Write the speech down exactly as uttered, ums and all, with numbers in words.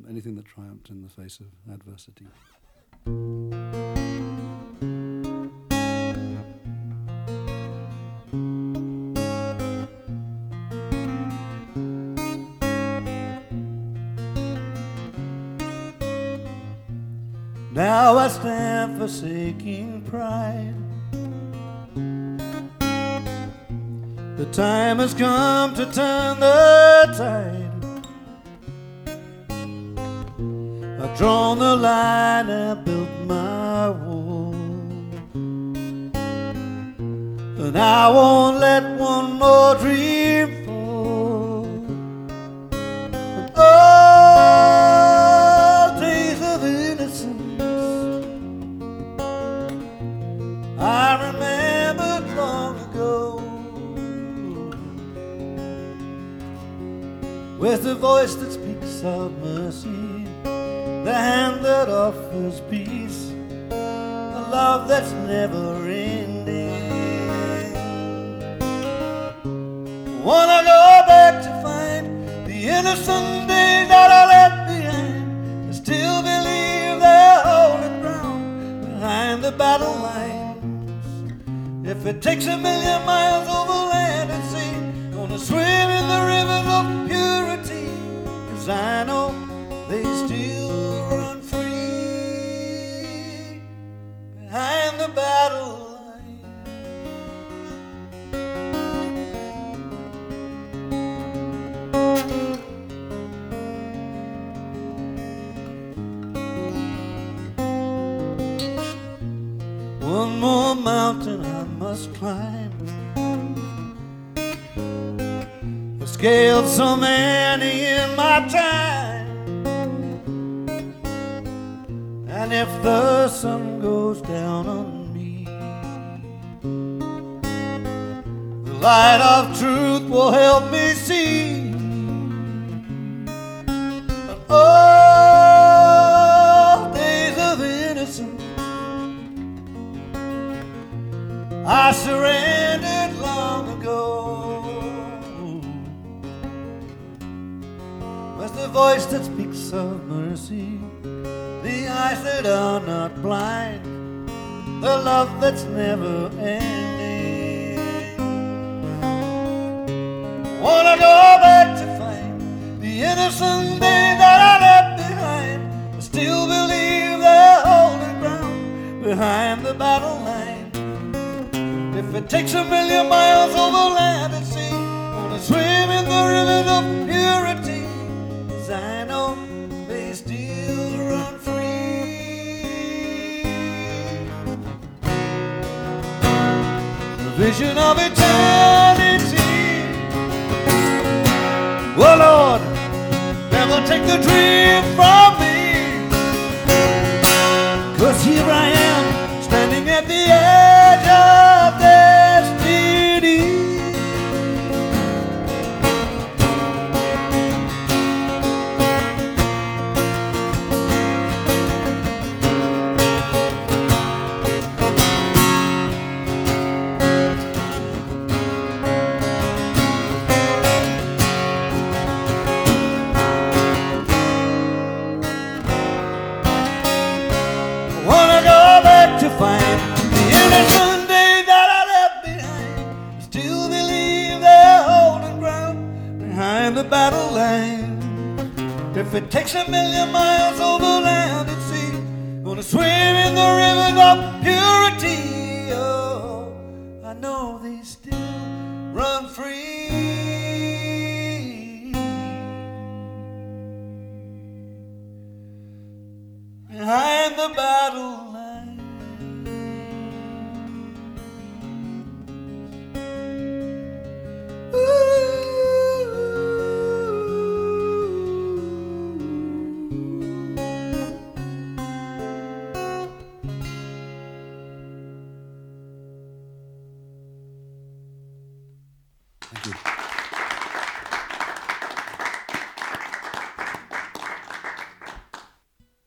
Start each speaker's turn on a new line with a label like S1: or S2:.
S1: anything that triumphed in the face of adversity. Now I stand forsaking pride. The time has come to turn the tide. I've drawn the line, I've built my wall, and I won't let one more dream fall. And all days of innocence I remembered long ago, with the voice that speaks of mercy, the hand that offers peace, a love that's never ending. Wanna go back to find the innocent days that I left behind. I still believe they're holding ground behind the battle lines. If it takes a million miles over land and sea, gonna swim in the rivers of purity, 'cause I know they still run free behind the battle line. One more mountain I must climb. I've scaled so many in my time, and if the sun goes down on me, the light of truth will help me see. And all days of innocence I surrendered long ago, with the voice that speaks of mercy, the eyes that are not blind, the love that's never ending. Wanna go back to find the innocent day that I left behind. I still believe they're holding ground behind the battle line. If it takes a million miles over land and sea, gonna swim in the rivers of purity, 'cause I know they still run free. The vision of eternity, oh Lord, never take the dream from me, 'cause here I am, standing at the edge of destiny. Wanna go back to find the innocent day that I left behind. I still believe they're holding ground behind the battle line. If it takes a million miles over land and sea, gonna swim in the rivers of purity. Oh, I know they still run free behind the battle line. Thank you.